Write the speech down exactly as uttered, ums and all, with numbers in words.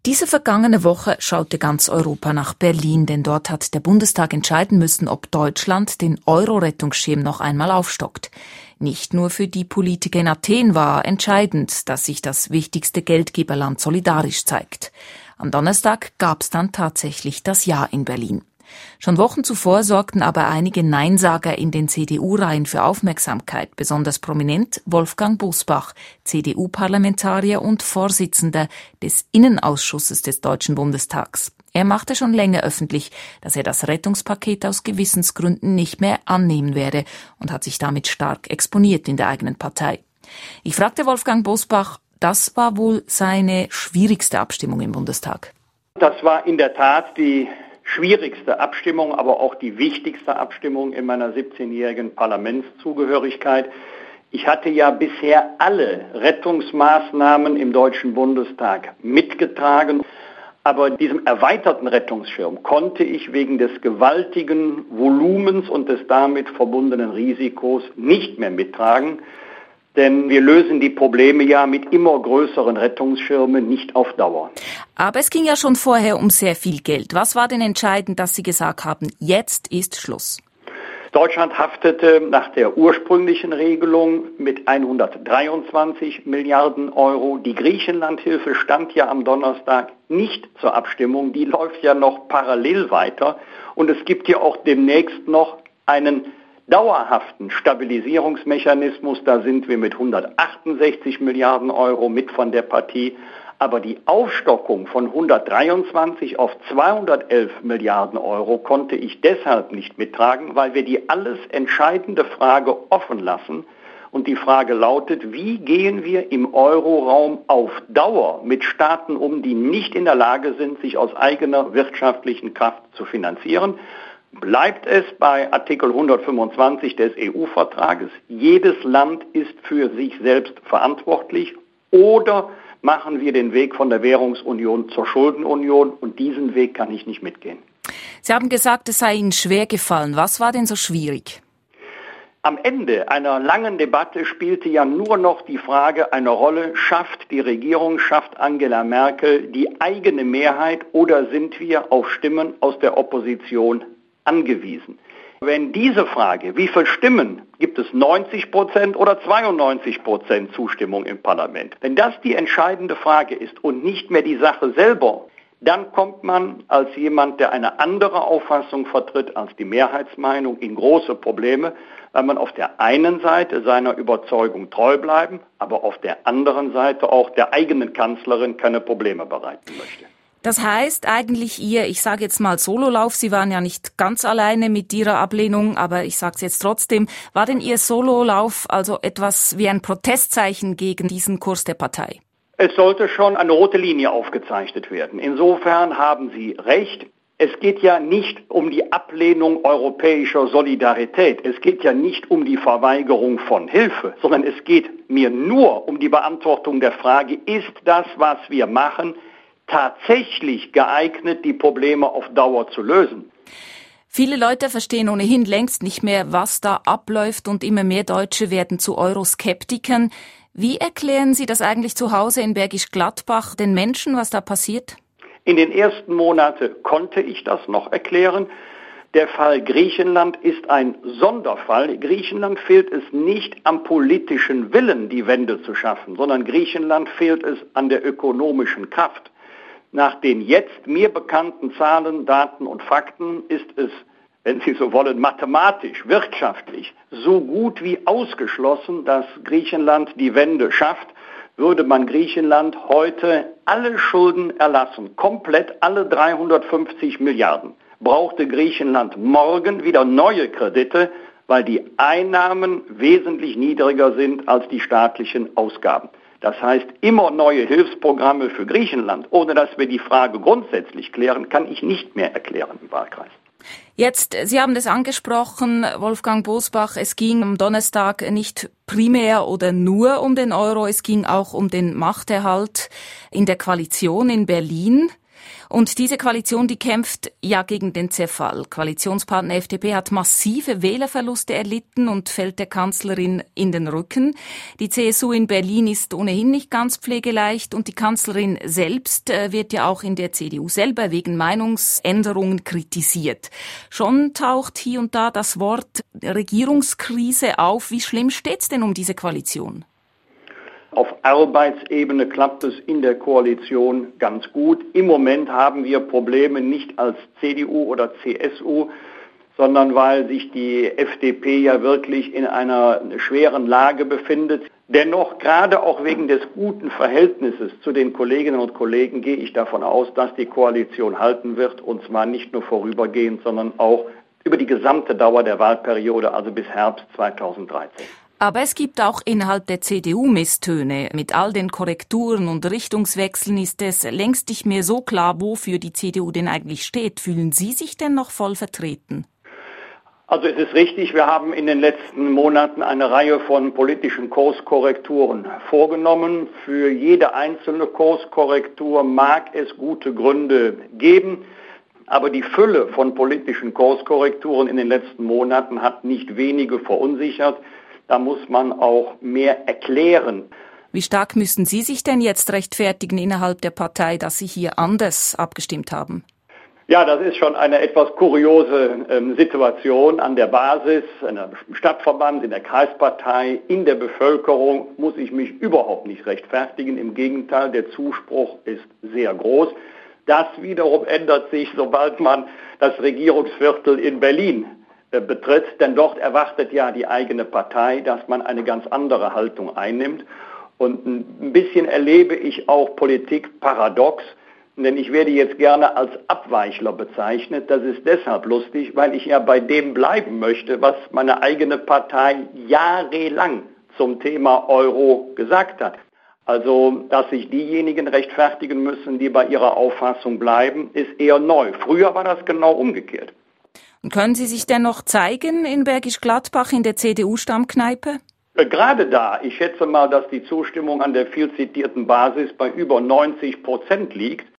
Diese vergangene Woche schaute ganz Europa nach Berlin, denn dort hat der Bundestag entscheiden müssen, ob Deutschland den Euro-Rettungsschirm noch einmal aufstockt. Nicht nur für die Politiker in Athen war entscheidend, dass sich das wichtigste Geldgeberland solidarisch zeigt. Am Donnerstag gab es dann tatsächlich das Ja in Berlin. Schon Wochen zuvor sorgten aber einige Neinsager in den C D U-Reihen für Aufmerksamkeit, besonders prominent Wolfgang Bosbach, C D U-Parlamentarier und Vorsitzender des Innenausschusses des Deutschen Bundestags. Er machte schon länger öffentlich, dass er das Rettungspaket aus Gewissensgründen nicht mehr annehmen werde und hat sich damit stark exponiert in der eigenen Partei. Ich fragte Wolfgang Bosbach, das war wohl seine schwierigste Abstimmung im Bundestag. Das war in der Tat die schwierigste Abstimmung, aber auch die wichtigste Abstimmung in meiner siebzehnjährigen Parlamentszugehörigkeit. Ich hatte ja bisher alle Rettungsmaßnahmen im Deutschen Bundestag mitgetragen, aber diesem erweiterten Rettungsschirm konnte ich wegen des gewaltigen Volumens und des damit verbundenen Risikos nicht mehr mittragen. Denn wir lösen die Probleme ja mit immer größeren Rettungsschirmen nicht auf Dauer. Aber es ging ja schon vorher um sehr viel Geld. Was war denn entscheidend, dass Sie gesagt haben, jetzt ist Schluss? Deutschland haftete nach der ursprünglichen Regelung mit hundertdreiundzwanzig Milliarden Euro. Die Griechenlandhilfe stand ja am Donnerstag nicht zur Abstimmung. Die läuft ja noch parallel weiter. Und es gibt ja auch demnächst noch einen dauerhaften Stabilisierungsmechanismus, da sind wir mit hundertachtundsechzig Milliarden Euro mit von der Partie. Aber die Aufstockung von hundertdreiundzwanzig auf zweihundertelf Milliarden Euro konnte ich deshalb nicht mittragen, weil wir die alles entscheidende Frage offen lassen. Und die Frage lautet, wie gehen wir im Euroraum auf Dauer mit Staaten um, die nicht in der Lage sind, sich aus eigener wirtschaftlichen Kraft zu finanzieren? Bleibt es bei Artikel hundertfünfundzwanzig des E U-Vertrages, jedes Land ist für sich selbst verantwortlich, oder machen wir den Weg von der Währungsunion zur Schuldenunion, und diesen Weg kann ich nicht mitgehen. Sie haben gesagt, es sei Ihnen schwer gefallen. Was war denn so schwierig? Am Ende einer langen Debatte spielte ja nur noch die Frage eine Rolle, schafft die Regierung, schafft Angela Merkel die eigene Mehrheit oder sind wir auf Stimmen aus der Opposition angewiesen? Wenn diese Frage, wie viele Stimmen, gibt es neunzig Prozent oder zweiundneunzig Prozent Zustimmung im Parlament? Wenn das die entscheidende Frage ist und nicht mehr die Sache selber, dann kommt man als jemand, der eine andere Auffassung vertritt als die Mehrheitsmeinung, in große Probleme, weil man auf der einen Seite seiner Überzeugung treu bleiben, aber auf der anderen Seite auch der eigenen Kanzlerin keine Probleme bereiten möchte. Das heißt eigentlich Ihr, ich sage jetzt mal Sololauf, Sie waren ja nicht ganz alleine mit Ihrer Ablehnung, aber ich sage es jetzt trotzdem, war denn Ihr Sololauf also etwas wie ein Protestzeichen gegen diesen Kurs der Partei? Es sollte schon eine rote Linie aufgezeichnet werden. Insofern haben Sie recht. Es geht ja nicht um die Ablehnung europäischer Solidarität. Es geht ja nicht um die Verweigerung von Hilfe, sondern es geht mir nur um die Beantwortung der Frage, ist das, was wir machen, tatsächlich geeignet, die Probleme auf Dauer zu lösen? Viele Leute verstehen ohnehin längst nicht mehr, was da abläuft, und immer mehr Deutsche werden zu Euroskeptikern. Wie erklären Sie das eigentlich zu Hause in Bergisch Gladbach den Menschen, was da passiert? In den ersten Monaten konnte ich das noch erklären. Der Fall Griechenland ist ein Sonderfall. Griechenland fehlt es nicht am politischen Willen, die Wende zu schaffen, sondern Griechenland fehlt es an der ökonomischen Kraft. Nach den jetzt mir bekannten Zahlen, Daten und Fakten ist es, wenn Sie so wollen, mathematisch, wirtschaftlich so gut wie ausgeschlossen, dass Griechenland die Wende schafft. Würde man Griechenland heute alle Schulden erlassen, komplett alle dreihundertfünfzig Milliarden, brauchte Griechenland morgen wieder neue Kredite, weil die Einnahmen wesentlich niedriger sind als die staatlichen Ausgaben. Das heißt, immer neue Hilfsprogramme für Griechenland, ohne dass wir die Frage grundsätzlich klären, kann ich nicht mehr erklären im Wahlkreis. Jetzt, Sie haben das angesprochen, Wolfgang Bosbach, es ging am Donnerstag nicht primär oder nur um den Euro, es ging auch um den Machterhalt in der Koalition in Berlin. Und diese Koalition, die kämpft ja gegen den Zerfall. Koalitionspartner F D P hat massive Wählerverluste erlitten und fällt der Kanzlerin in den Rücken. Die C S U in Berlin ist ohnehin nicht ganz pflegeleicht und die Kanzlerin selbst wird ja auch in der C D U selber wegen Meinungsänderungen kritisiert. Schon taucht hier und da das Wort Regierungskrise auf. Wie schlimm steht's denn um diese Koalition? Auf Arbeitsebene klappt es in der Koalition ganz gut. Im Moment haben wir Probleme nicht als C D U oder C S U, sondern weil sich die F D P ja wirklich in einer schweren Lage befindet. Dennoch, gerade auch wegen des guten Verhältnisses zu den Kolleginnen und Kollegen, gehe ich davon aus, dass die Koalition halten wird, und zwar nicht nur vorübergehend, sondern auch über die gesamte Dauer der Wahlperiode, also bis Herbst zweitausenddreizehn. Aber es gibt auch innerhalb der C D U Misstöne. Mit all den Korrekturen und Richtungswechseln ist es längst nicht mehr so klar, wofür die C D U denn eigentlich steht. Fühlen Sie sich denn noch voll vertreten? Also es ist richtig, wir haben in den letzten Monaten eine Reihe von politischen Kurskorrekturen vorgenommen. Für jede einzelne Kurskorrektur mag es gute Gründe geben. Aber die Fülle von politischen Kurskorrekturen in den letzten Monaten hat nicht wenige verunsichert. Da muss man auch mehr erklären. Wie stark müssen Sie sich denn jetzt rechtfertigen innerhalb der Partei, dass Sie hier anders abgestimmt haben? Ja, das ist schon eine etwas kuriose ähm, Situation an der Basis, in der Stadtverband, in der Kreispartei, in der Bevölkerung muss ich mich überhaupt nicht rechtfertigen. Im Gegenteil, der Zuspruch ist sehr groß. Das wiederum ändert sich, sobald man das Regierungsviertel in Berlin betritt, denn dort erwartet ja die eigene Partei, dass man eine ganz andere Haltung einnimmt. Und ein bisschen erlebe ich auch Politik paradox, denn ich werde jetzt gerne als Abweichler bezeichnet. Das ist deshalb lustig, weil ich ja bei dem bleiben möchte, was meine eigene Partei jahrelang zum Thema Euro gesagt hat. Also, dass sich diejenigen rechtfertigen müssen, die bei ihrer Auffassung bleiben, ist eher neu. Früher war das genau umgekehrt. Können Sie sich denn noch zeigen in Bergisch Gladbach in der C D U-Stammkneipe? Gerade da, ich schätze mal, dass die Zustimmung an der viel zitierten Basis bei über neunzig Prozent liegt.